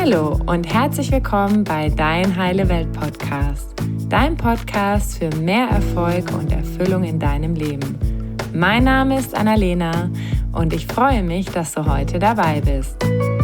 Hallo und herzlich willkommen bei Dein Heile Welt Podcast. Dein Podcast für mehr Erfolg und Erfüllung in deinem Leben. Mein Name ist Annalena und ich freue mich, dass du heute dabei bist.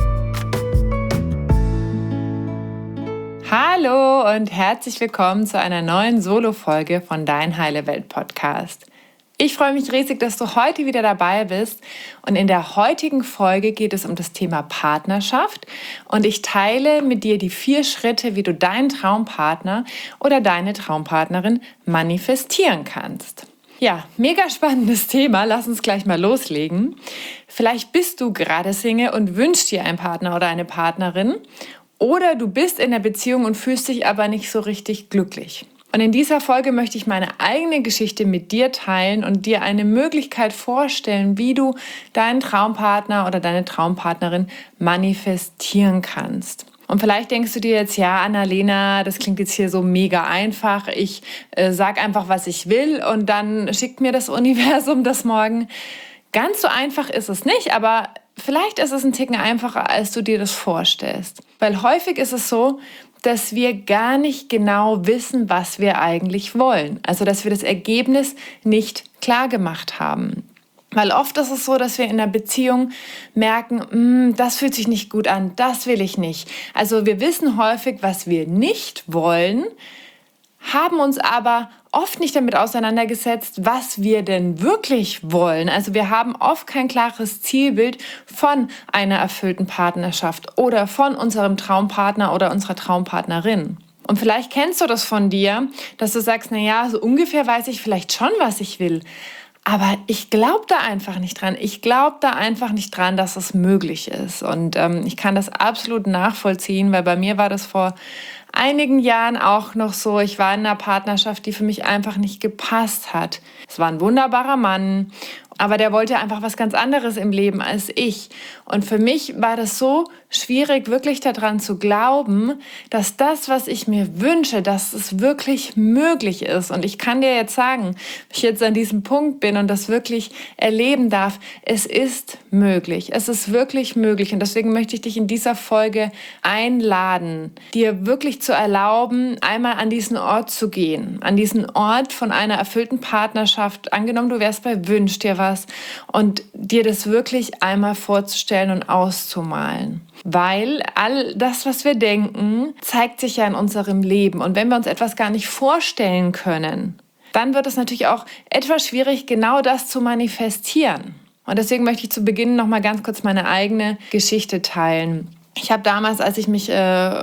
Hallo und herzlich willkommen zu einer neuen Solo-Folge von Dein Heile Welt Podcast. Ich freue mich riesig, dass du heute wieder dabei bist und in der heutigen Folge geht es um das Thema Partnerschaft und ich teile mit dir die 4 Schritte, wie du deinen Traumpartner oder deine Traumpartnerin manifestieren kannst. Ja, mega spannendes Thema, lass uns gleich mal loslegen. Vielleicht bist du gerade Single und wünschst dir einen Partner oder eine Partnerin oder du bist in der Beziehung und fühlst dich aber nicht so richtig glücklich. Und in dieser Folge möchte ich meine eigene Geschichte mit dir teilen und dir eine Möglichkeit vorstellen, wie du deinen Traumpartner oder deine Traumpartnerin manifestieren kannst. Und vielleicht denkst du dir jetzt, ja, Annalena, das klingt jetzt hier so mega einfach. Ich sage einfach, was ich will und dann schickt mir das Universum das morgen. Ganz so einfach ist es nicht, aber vielleicht ist es ein Ticken einfacher, als du dir das vorstellst. Weil häufig ist es so, dass wir gar nicht genau wissen, was wir eigentlich wollen. Also, dass wir das Ergebnis nicht klar gemacht haben. Weil oft ist es so, dass wir in einer Beziehung merken, das fühlt sich nicht gut an, das will ich nicht. Also wir wissen häufig, was wir nicht wollen, haben uns aber oft nicht damit auseinandergesetzt, was wir denn wirklich wollen. Also wir haben oft kein klares Zielbild von einer erfüllten Partnerschaft oder von unserem Traumpartner oder unserer Traumpartnerin. Und vielleicht kennst du das von dir, dass du sagst, naja, so ungefähr weiß ich vielleicht schon, was ich will. Aber ich glaube da einfach nicht dran. Ich glaube da einfach nicht dran, dass es möglich ist. Und ich kann das absolut nachvollziehen, weil bei mir war das vor einigen Jahren auch noch so. Ich war in einer Partnerschaft, die für mich einfach nicht gepasst hat. Es war ein wunderbarer Mann, aber der wollte einfach was ganz anderes im Leben als ich. Und für mich war das so schwierig, wirklich daran zu glauben, dass das, was ich mir wünsche, dass es wirklich möglich ist. Und ich kann dir jetzt sagen, wenn ich jetzt an diesem Punkt bin und das wirklich erleben darf, es ist möglich. Es ist wirklich möglich. Und deswegen möchte ich dich in dieser Folge einladen, dir wirklich zu erlauben, einmal an diesen Ort zu gehen. An diesen Ort von einer erfüllten Partnerschaft. Angenommen, du wärst bei Wünsch dir was und dir das wirklich einmal vorzustellen und auszumalen. Weil all das, was wir denken, zeigt sich ja in unserem Leben. Und wenn wir uns etwas gar nicht vorstellen können, dann wird es natürlich auch etwas schwierig, genau das zu manifestieren. Und deswegen möchte ich zu Beginn noch mal ganz kurz meine eigene Geschichte teilen. Ich habe damals, als ich mich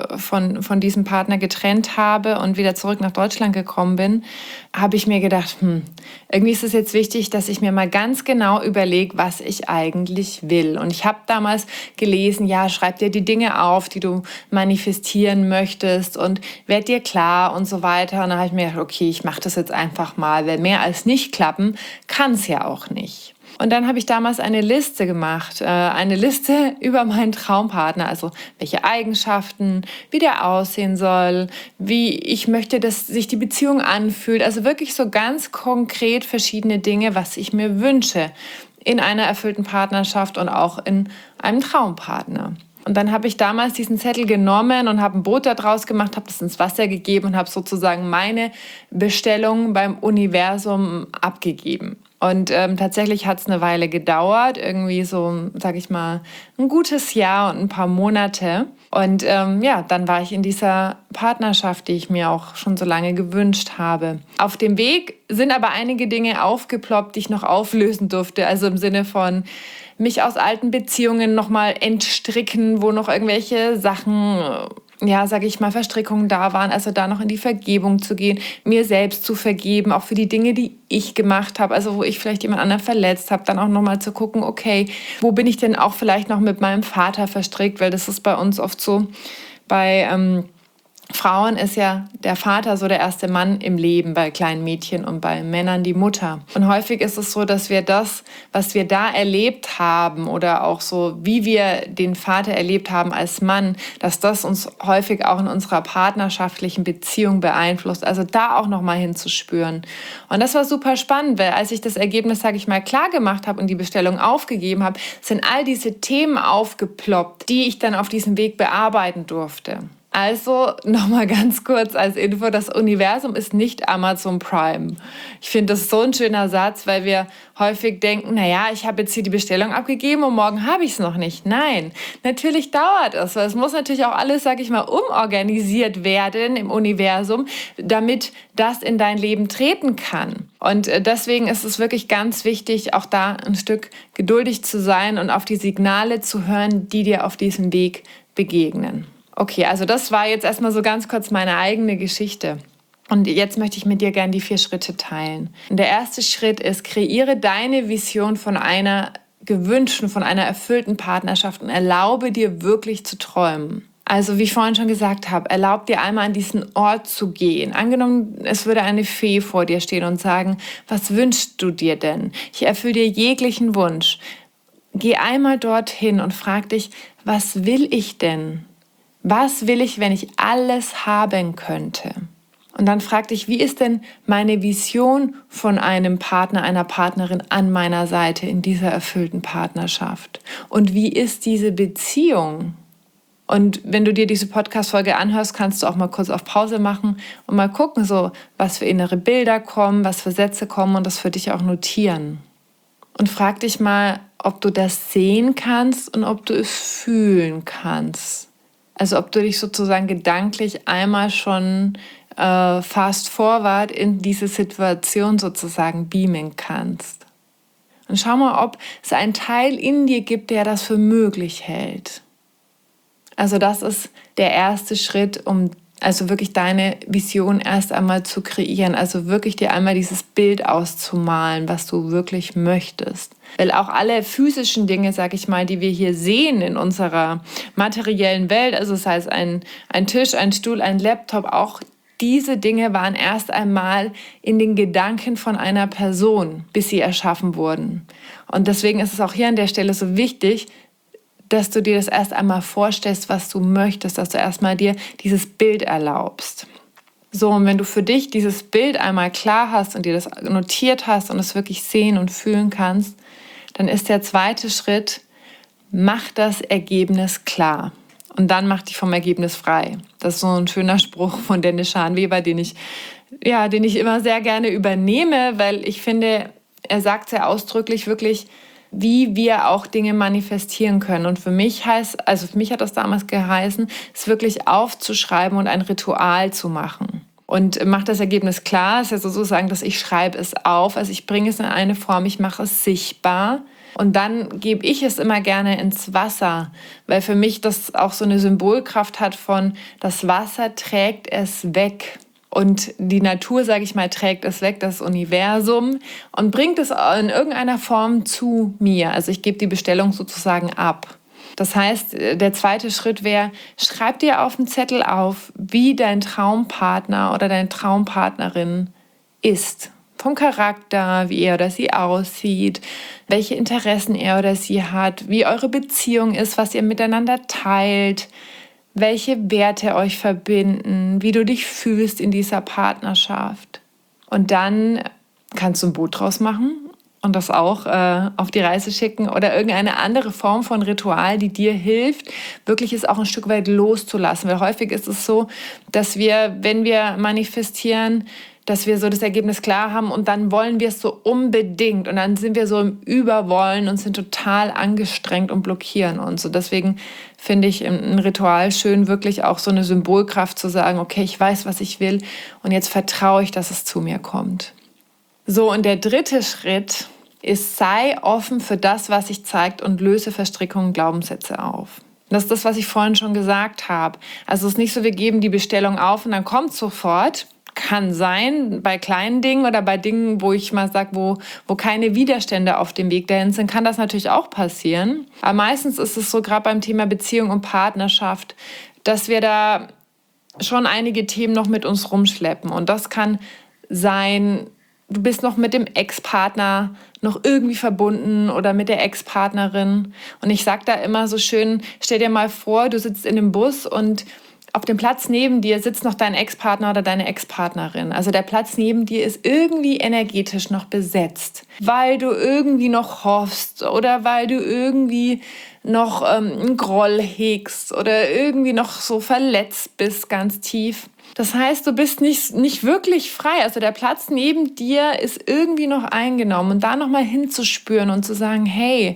von diesem Partner getrennt habe und wieder zurück nach Deutschland gekommen bin, habe ich mir gedacht, irgendwie ist es jetzt wichtig, dass ich mir mal ganz genau überlege, was ich eigentlich will. Und ich habe damals gelesen, ja, schreib dir die Dinge auf, die du manifestieren möchtest und werd dir klar und so weiter. Und dann habe ich mir gedacht, okay, ich mache das jetzt einfach mal, weil mehr als nicht klappen kann es ja auch nicht. Und dann habe ich damals eine Liste gemacht, eine Liste über meinen Traumpartner, also welche Eigenschaften, wie der aussehen soll, wie ich möchte, dass sich die Beziehung anfühlt. Also wirklich so ganz konkret verschiedene Dinge, was ich mir wünsche in einer erfüllten Partnerschaft und auch in einem Traumpartner. Und dann habe ich damals diesen Zettel genommen und habe ein Boot daraus gemacht, habe das ins Wasser gegeben und habe sozusagen meine Bestellung beim Universum abgegeben. Und tatsächlich hat es eine Weile gedauert, irgendwie so, sage ich mal, ein gutes Jahr und ein paar Monate. Und dann war ich in dieser Partnerschaft, die ich mir auch schon so lange gewünscht habe. Auf dem Weg sind aber einige Dinge aufgeploppt, die ich noch auflösen durfte. Also im Sinne von mich aus alten Beziehungen nochmal entstricken, wo noch irgendwelche Sachen, sage ich mal, Verstrickungen da waren, also da noch in die Vergebung zu gehen, mir selbst zu vergeben, auch für die Dinge, die ich gemacht habe, also wo ich vielleicht jemand anderen verletzt habe, dann auch nochmal zu gucken, okay, wo bin ich denn auch vielleicht noch mit meinem Vater verstrickt, weil das ist bei uns oft so, bei Frauen ist ja der Vater so der erste Mann im Leben bei kleinen Mädchen und bei Männern die Mutter. Und häufig ist es so, dass wir das, was wir da erlebt haben oder auch so, wie wir den Vater erlebt haben als Mann, dass das uns häufig auch in unserer partnerschaftlichen Beziehung beeinflusst. Also da auch nochmal hinzuspüren. Und das war super spannend, weil als ich das Ergebnis, sage ich mal, klar gemacht habe und die Bestellung aufgegeben habe, sind all diese Themen aufgeploppt, die ich dann auf diesem Weg bearbeiten durfte. Also nochmal ganz kurz als Info, das Universum ist nicht Amazon Prime. Ich finde das so ein schöner Satz, weil wir häufig denken, naja, ich habe jetzt hier die Bestellung abgegeben und morgen habe ich es noch nicht. Nein, natürlich dauert es, weil es muss natürlich auch alles, sag ich mal, umorganisiert werden im Universum, damit das in dein Leben treten kann. Und deswegen ist es wirklich ganz wichtig, auch da ein Stück geduldig zu sein und auf die Signale zu hören, die dir auf diesem Weg begegnen. Okay, also das war jetzt erstmal so ganz kurz meine eigene Geschichte. Und jetzt möchte ich mit dir gerne die 4 Schritte teilen. Und der erste Schritt ist, kreiere deine Vision von einer gewünschten, von einer erfüllten Partnerschaft und erlaube dir wirklich zu träumen. Also wie ich vorhin schon gesagt habe, erlaub dir einmal an diesen Ort zu gehen. Angenommen, es würde eine Fee vor dir stehen und sagen, was wünschst du dir denn? Ich erfülle dir jeglichen Wunsch. Geh einmal dorthin und frag dich, was will ich denn? Was will ich, wenn ich alles haben könnte? Und dann frag dich, wie ist denn meine Vision von einem Partner, einer Partnerin an meiner Seite in dieser erfüllten Partnerschaft? Und wie ist diese Beziehung? Und wenn du dir diese Podcast-Folge anhörst, kannst du auch mal kurz auf Pause machen und mal gucken, so, was für innere Bilder kommen, was für Sätze kommen und das für dich auch notieren. Und frag dich mal, ob du das sehen kannst und ob du es fühlen kannst. Also ob du dich sozusagen gedanklich einmal schon fast forward in diese Situation sozusagen beamen kannst. Und schau mal, ob es einen Teil in dir gibt, der das für möglich hält. Also das ist der erste Schritt, um also wirklich deine Vision erst einmal zu kreieren. Also wirklich dir einmal dieses Bild auszumalen, was du wirklich möchtest. Weil auch alle physischen Dinge, sag ich mal, die wir hier sehen in unserer materiellen Welt, also sei es ein Tisch, ein Stuhl, ein Laptop, auch diese Dinge waren erst einmal in den Gedanken von einer Person, bis sie erschaffen wurden. Und deswegen ist es auch hier an der Stelle so wichtig, dass du dir das erst einmal vorstellst, was du möchtest, dass du erstmal dir dieses Bild erlaubst. So, und wenn du für dich dieses Bild einmal klar hast und dir das notiert hast und es wirklich sehen und fühlen kannst, dann ist der zweite Schritt, mach das Ergebnis klar. Und dann mach dich vom Ergebnis frei. Das ist so ein schöner Spruch von Dennis Scharnweber, den ich immer sehr gerne übernehme, weil ich finde, er sagt sehr ausdrücklich wirklich, wie wir auch Dinge manifestieren können. Und für mich hat das damals geheißen, es wirklich aufzuschreiben und ein Ritual zu machen. Und macht das Ergebnis klar, ist ja sozusagen, dass ich schreibe es auf, also ich bringe es in eine Form, ich mache es sichtbar. Und dann gebe ich es immer gerne ins Wasser, weil für mich das auch so eine Symbolkraft hat von, das Wasser trägt es weg. Und die Natur, sage ich mal, trägt es weg, das Universum, und bringt es in irgendeiner Form zu mir. Also ich gebe die Bestellung sozusagen ab. Das heißt, der zweite Schritt wäre, schreib dir auf den Zettel auf, wie dein Traumpartner oder deine Traumpartnerin ist. Vom Charakter, wie er oder sie aussieht, welche Interessen er oder sie hat, wie eure Beziehung ist, was ihr miteinander teilt, welche Werte euch verbinden, wie du dich fühlst in dieser Partnerschaft. Und dann kannst du ein Boot draus machen und das auch auf die Reise schicken oder irgendeine andere Form von Ritual, die dir hilft, wirklich es auch ein Stück weit loszulassen. Weil häufig ist es so, dass wir, wenn wir manifestieren, dass wir so das Ergebnis klar haben und dann wollen wir es so unbedingt und dann sind wir so im Überwollen und sind total angestrengt und blockieren uns. Und deswegen finde ich ein Ritual schön, wirklich auch so eine Symbolkraft zu sagen, okay, ich weiß, was ich will und jetzt vertraue ich, dass es zu mir kommt. So, und der dritte Schritt ist, sei offen für das, was sich zeigt und löse Verstrickungen und Glaubenssätze auf. Das ist das, was ich vorhin schon gesagt habe. Also es ist nicht so, wir geben die Bestellung auf und dann kommt sofort. Kann sein, bei kleinen Dingen oder bei Dingen, wo ich mal sage, wo keine Widerstände auf dem Weg dahin sind, kann das natürlich auch passieren. Aber meistens ist es so, gerade beim Thema Beziehung und Partnerschaft, dass wir da schon einige Themen noch mit uns rumschleppen. Und das kann sein, du bist noch mit dem Ex-Partner noch irgendwie verbunden oder mit der Ex-Partnerin. Und ich sage da immer so schön, stell dir mal vor, du sitzt in einem Bus und auf dem Platz neben dir sitzt noch dein Ex-Partner oder deine Ex-Partnerin. Also der Platz neben dir ist irgendwie energetisch noch besetzt, weil du irgendwie noch hoffst oder weil du irgendwie noch einen Groll hegst oder irgendwie noch so verletzt bist, ganz tief. Das heißt, du bist nicht wirklich frei. Also der Platz neben dir ist irgendwie noch eingenommen. Und da nochmal hinzuspüren und zu sagen, hey,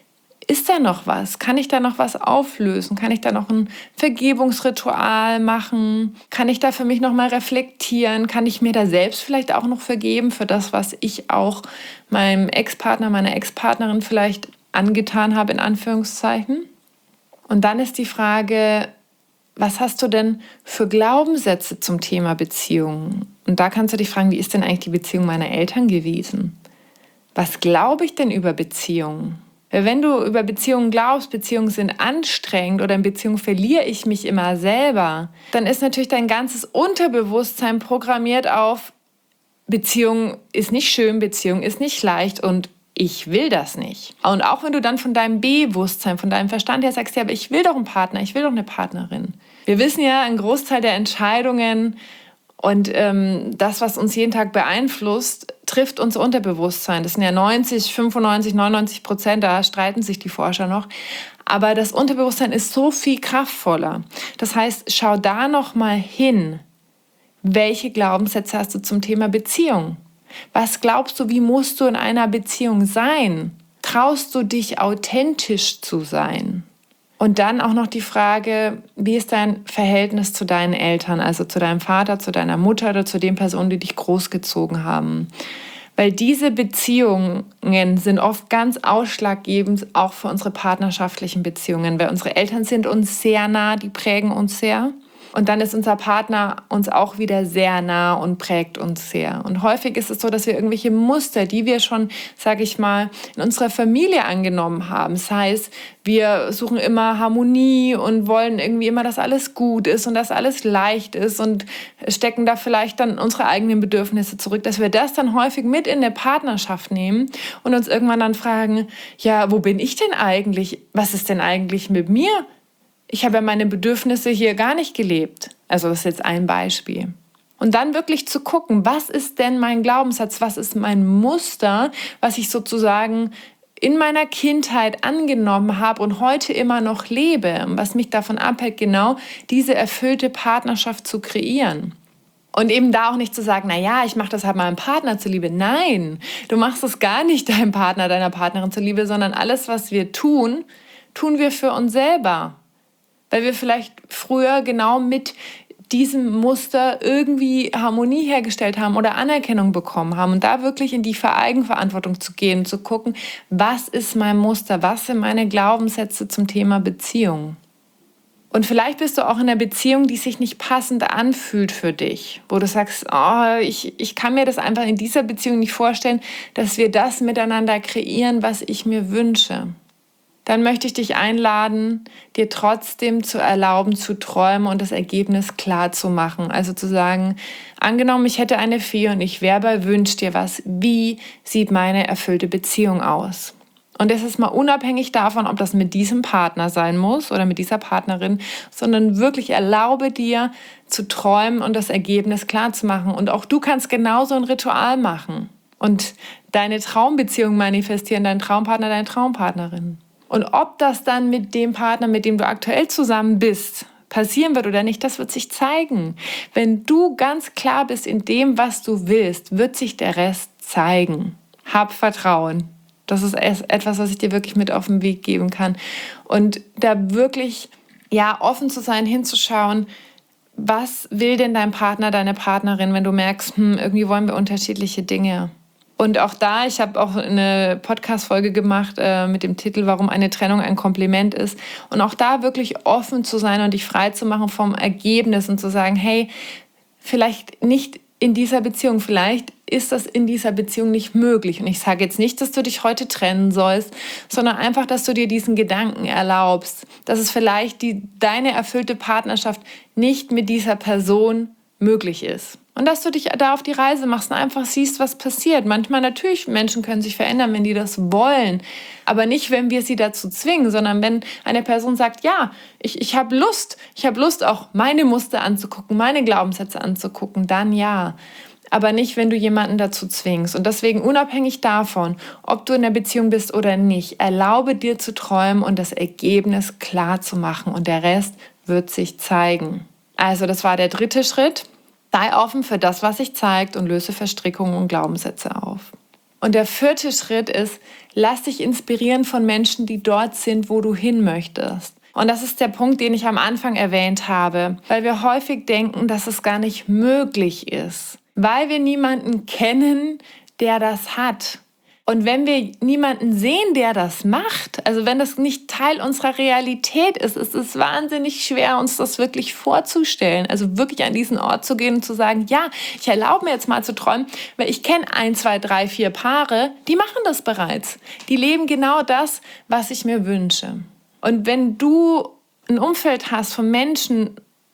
ist da noch was? Kann ich da noch was auflösen? Kann ich da noch ein Vergebungsritual machen? Kann ich da für mich noch mal reflektieren? Kann ich mir da selbst vielleicht auch noch vergeben für das, was ich auch meinem Ex-Partner, meiner Ex-Partnerin vielleicht angetan habe, in Anführungszeichen? Und dann ist die Frage, was hast du denn für Glaubenssätze zum Thema Beziehungen? Und da kannst du dich fragen, wie ist denn eigentlich die Beziehung meiner Eltern gewesen? Was glaube ich denn über Beziehungen? Wenn du über Beziehungen glaubst, Beziehungen sind anstrengend oder in Beziehungen verliere ich mich immer selber, dann ist natürlich dein ganzes Unterbewusstsein programmiert auf Beziehung ist nicht schön, Beziehung ist nicht leicht und ich will das nicht. Und auch wenn du dann von deinem Bewusstsein, von deinem Verstand her sagst, ja, aber ich will doch einen Partner, ich will doch eine Partnerin. Wir wissen ja, ein Großteil der Entscheidungen und das, was uns jeden Tag beeinflusst, trifft unser Unterbewusstsein. Das sind ja 90, 95, 99%, da streiten sich die Forscher noch. Aber das Unterbewusstsein ist so viel kraftvoller. Das heißt, schau da noch mal hin. Welche Glaubenssätze hast du zum Thema Beziehung? Was glaubst du, wie musst du in einer Beziehung sein? Traust du dich, authentisch zu sein? Und dann auch noch die Frage, wie ist dein Verhältnis zu deinen Eltern, also zu deinem Vater, zu deiner Mutter oder zu den Personen, die dich großgezogen haben? Weil diese Beziehungen sind oft ganz ausschlaggebend, auch für unsere partnerschaftlichen Beziehungen, weil unsere Eltern sind uns sehr nah, die prägen uns sehr. Und dann ist unser Partner uns auch wieder sehr nah und prägt uns sehr. Und häufig ist es so, dass wir irgendwelche Muster, die wir schon, sage ich mal, in unserer Familie angenommen haben. Das heißt, wir suchen immer Harmonie und wollen irgendwie immer, dass alles gut ist und dass alles leicht ist und stecken da vielleicht dann unsere eigenen Bedürfnisse zurück, dass wir das dann häufig mit in der Partnerschaft nehmen und uns irgendwann dann fragen, ja, wo bin ich denn eigentlich? Was ist denn eigentlich mit mir? Ich habe ja meine Bedürfnisse hier gar nicht gelebt. Also das ist jetzt ein Beispiel. Und dann wirklich zu gucken, was ist denn mein Glaubenssatz, was ist mein Muster, was ich sozusagen in meiner Kindheit angenommen habe und heute immer noch lebe, was mich davon abhält, genau diese erfüllte Partnerschaft zu kreieren. Und eben da auch nicht zu sagen, naja, ich mache das halt meinem Partner zuliebe. Nein, du machst es gar nicht deinem Partner, deiner Partnerin zuliebe, sondern alles, was wir tun, tun wir für uns selber. Weil wir vielleicht früher genau mit diesem Muster irgendwie Harmonie hergestellt haben oder Anerkennung bekommen haben. Und da wirklich in die Eigenverantwortung zu gehen und zu gucken, was ist mein Muster, was sind meine Glaubenssätze zum Thema Beziehung. Und vielleicht bist du auch in einer Beziehung, die sich nicht passend anfühlt für dich, wo du sagst, oh, ich kann mir das einfach in dieser Beziehung nicht vorstellen, dass wir das miteinander kreieren, was ich mir wünsche. Dann möchte ich dich einladen, dir trotzdem zu erlauben, zu träumen und das Ergebnis klar zu machen. Also zu sagen, angenommen, ich hätte eine Fee und ich wäre bei Wünsch dir was. Wie sieht meine erfüllte Beziehung aus? Und das ist mal unabhängig davon, ob das mit diesem Partner sein muss oder mit dieser Partnerin, sondern wirklich erlaube dir zu träumen und das Ergebnis klar zu machen. Und auch du kannst genauso ein Ritual machen und deine Traumbeziehung manifestieren, deinen Traumpartner, deine Traumpartnerin. Und ob das dann mit dem Partner, mit dem du aktuell zusammen bist, passieren wird oder nicht, das wird sich zeigen. Wenn du ganz klar bist in dem, was du willst, wird sich der Rest zeigen. Hab Vertrauen. Das ist etwas, was ich dir wirklich mit auf den Weg geben kann. Und da wirklich offen zu sein, hinzuschauen, was will denn dein Partner, deine Partnerin, wenn du merkst, irgendwie wollen wir unterschiedliche Dinge. Und auch da, ich habe auch eine Podcast-Folge gemacht mit dem Titel, warum eine Trennung ein Kompliment ist. Und auch da wirklich offen zu sein und dich frei zu machen vom Ergebnis und zu sagen, hey, vielleicht nicht in dieser Beziehung. Vielleicht ist das in dieser Beziehung nicht möglich. Und ich sage jetzt nicht, dass du dich heute trennen sollst, sondern einfach, dass du dir diesen Gedanken erlaubst, dass es vielleicht deine erfüllte Partnerschaft nicht mit dieser Person möglich ist. Und dass du dich da auf die Reise machst und einfach siehst, was passiert. Manchmal natürlich, Menschen können sich verändern, wenn die das wollen. Aber nicht, wenn wir sie dazu zwingen, sondern wenn eine Person sagt, ja, ich habe Lust. Ich habe Lust, auch meine Muster anzugucken, meine Glaubenssätze anzugucken, dann ja. Aber nicht, wenn du jemanden dazu zwingst. Und deswegen unabhängig davon, ob du in der Beziehung bist oder nicht, erlaube dir zu träumen und das Ergebnis klar zu machen. Und der Rest wird sich zeigen. Also das war der 3. Schritt. Sei offen für das, was sich zeigt und löse Verstrickungen und Glaubenssätze auf. Und der 4. Schritt ist, lass dich inspirieren von Menschen, die dort sind, wo du hin möchtest. Und das ist der Punkt, den ich am Anfang erwähnt habe, weil wir häufig denken, dass es gar nicht möglich ist, weil wir niemanden kennen, der das hat. Und wenn wir niemanden sehen, der das macht, also wenn das nicht Teil unserer Realität ist, ist es wahnsinnig schwer, uns das wirklich vorzustellen. Also wirklich an diesen Ort zu gehen und zu sagen, ja, ich erlaube mir jetzt mal zu träumen, weil ich kenne 1, 2, 3, 4 Paare, die machen das bereits. Die leben genau das, was ich mir wünsche. Und wenn du ein Umfeld hast von Menschen,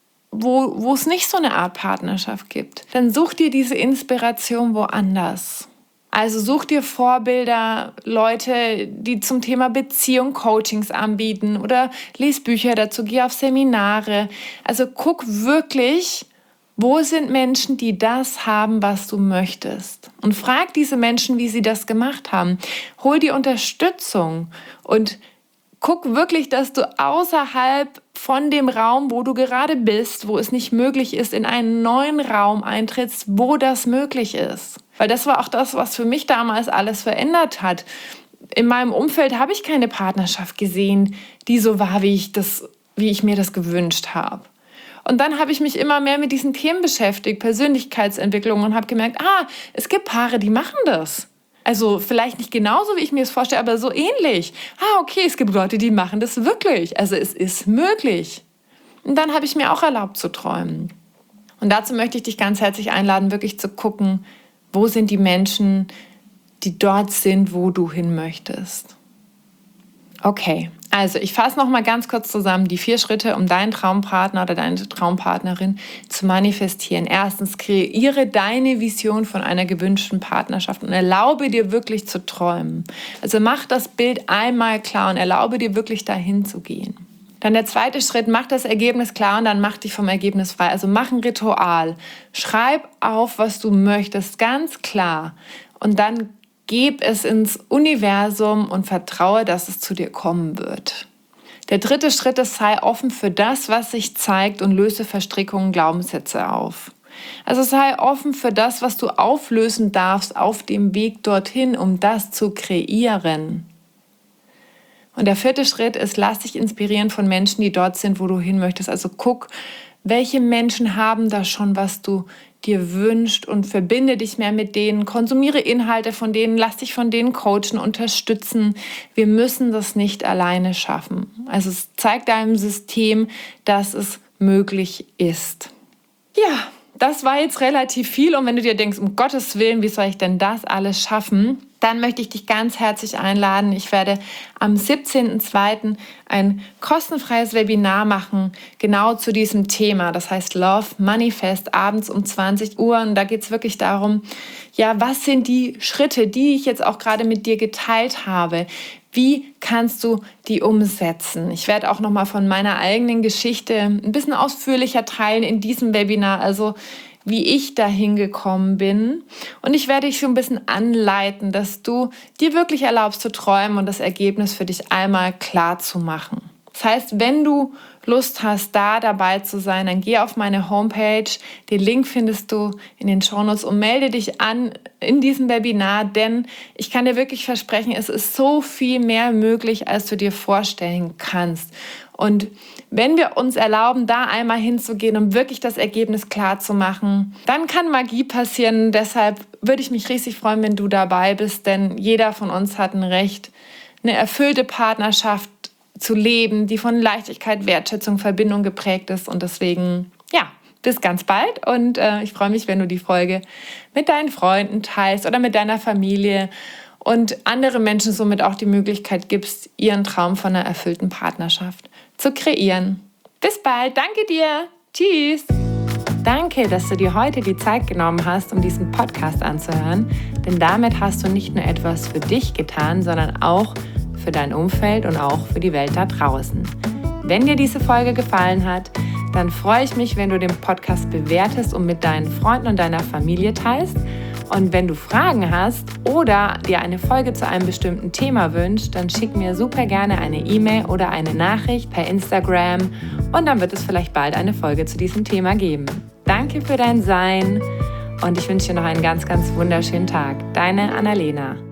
wo es nicht so eine Art Partnerschaft gibt, dann such dir diese Inspiration woanders. Also such dir Vorbilder, Leute, die zum Thema Beziehung Coachings anbieten oder lies Bücher dazu, geh auf Seminare. Also guck wirklich, wo sind Menschen, die das haben, was du möchtest. Und frag diese Menschen, wie sie das gemacht haben. Hol dir Unterstützung und guck wirklich, dass du außerhalb von dem Raum, wo du gerade bist, wo es nicht möglich ist, in einen neuen Raum eintrittst, wo das möglich ist. Weil das war auch das, was für mich damals alles verändert hat. In meinem Umfeld habe ich keine Partnerschaft gesehen, die so war, wie ich mir das gewünscht habe. Und dann habe ich mich immer mehr mit diesen Themen beschäftigt, Persönlichkeitsentwicklung, und habe gemerkt, es gibt Paare, die machen das. Also vielleicht nicht genauso, wie ich mir es vorstelle, aber so ähnlich. Okay, es gibt Leute, die machen das wirklich. Also es ist möglich. Und dann habe ich mir auch erlaubt zu träumen. Und dazu möchte ich dich ganz herzlich einladen, wirklich zu gucken, wo sind die Menschen, die dort sind, wo du hin möchtest. Okay, also ich fasse noch mal ganz kurz zusammen die 4 Schritte, um deinen Traumpartner oder deine Traumpartnerin zu manifestieren. Erstens, kreiere deine Vision von einer gewünschten Partnerschaft und erlaube dir wirklich zu träumen. Also mach das Bild einmal klar und erlaube dir wirklich dahin zu gehen. Dann der 2. Schritt, mach das Ergebnis klar und dann mach dich vom Ergebnis frei. Also mach ein Ritual. Schreib auf, was du möchtest, ganz klar. Und dann gib es ins Universum und vertraue, dass es zu dir kommen wird. Der 3. Schritt ist, sei offen für das, was sich zeigt und löse Verstrickungen und Glaubenssätze auf. Also sei offen für das, was du auflösen darfst auf dem Weg dorthin, um das zu kreieren. Und der 4. Schritt ist, lass dich inspirieren von Menschen, die dort sind, wo du hin möchtest. Also guck, welche Menschen haben da schon, was du dir wünschst, und verbinde dich mehr mit denen, konsumiere Inhalte von denen, lass dich von denen coachen, unterstützen. Wir müssen das nicht alleine schaffen. Also es zeigt deinem System, dass es möglich ist. Ja, das war jetzt relativ viel, und wenn du dir denkst, um Gottes Willen, wie soll ich denn das alles schaffen? Dann möchte ich dich ganz herzlich einladen. Ich werde am 17.02. ein kostenfreies Webinar machen, genau zu diesem Thema. Das heißt Love Manifest, abends um 20 Uhr. Und da geht es wirklich darum, ja, was sind die Schritte, die ich jetzt auch gerade mit dir geteilt habe? Wie kannst du die umsetzen? Ich werde auch nochmal von meiner eigenen Geschichte ein bisschen ausführlicher teilen in diesem Webinar, also wie ich dahin gekommen bin. Und ich werde dich so ein bisschen anleiten, dass du dir wirklich erlaubst zu träumen und das Ergebnis für dich einmal klar zu machen. Das heißt, wenn du Lust hast, da dabei zu sein, dann geh auf meine Homepage. Den Link findest du in den Shownotes und melde dich an in diesem Webinar, denn ich kann dir wirklich versprechen, es ist so viel mehr möglich, als du dir vorstellen kannst. Und wenn wir uns erlauben, da einmal hinzugehen, um wirklich das Ergebnis klar zu machen, dann kann Magie passieren. Deshalb würde ich mich riesig freuen, wenn du dabei bist, denn jeder von uns hat ein Recht, eine erfüllte Partnerschaft zu leben, die von Leichtigkeit, Wertschätzung, Verbindung geprägt ist. Und deswegen, ja, bis ganz bald und ich freue mich, wenn du die Folge mit deinen Freunden teilst oder mit deiner Familie und anderen Menschen somit auch die Möglichkeit gibst, ihren Traum von einer erfüllten Partnerschaft zu kreieren. Bis bald, danke dir, tschüss! Danke, dass du dir heute die Zeit genommen hast, um diesen Podcast anzuhören, denn damit hast du nicht nur etwas für dich getan, sondern auch für dein Umfeld und auch für die Welt da draußen. Wenn dir diese Folge gefallen hat, dann freue ich mich, wenn du den Podcast bewertest und mit deinen Freunden und deiner Familie teilst. Und wenn du Fragen hast oder dir eine Folge zu einem bestimmten Thema wünschst, dann schick mir super gerne eine E-Mail oder eine Nachricht per Instagram und dann wird es vielleicht bald eine Folge zu diesem Thema geben. Danke für dein Sein und ich wünsche dir noch einen ganz, ganz wunderschönen Tag. Deine Annalena.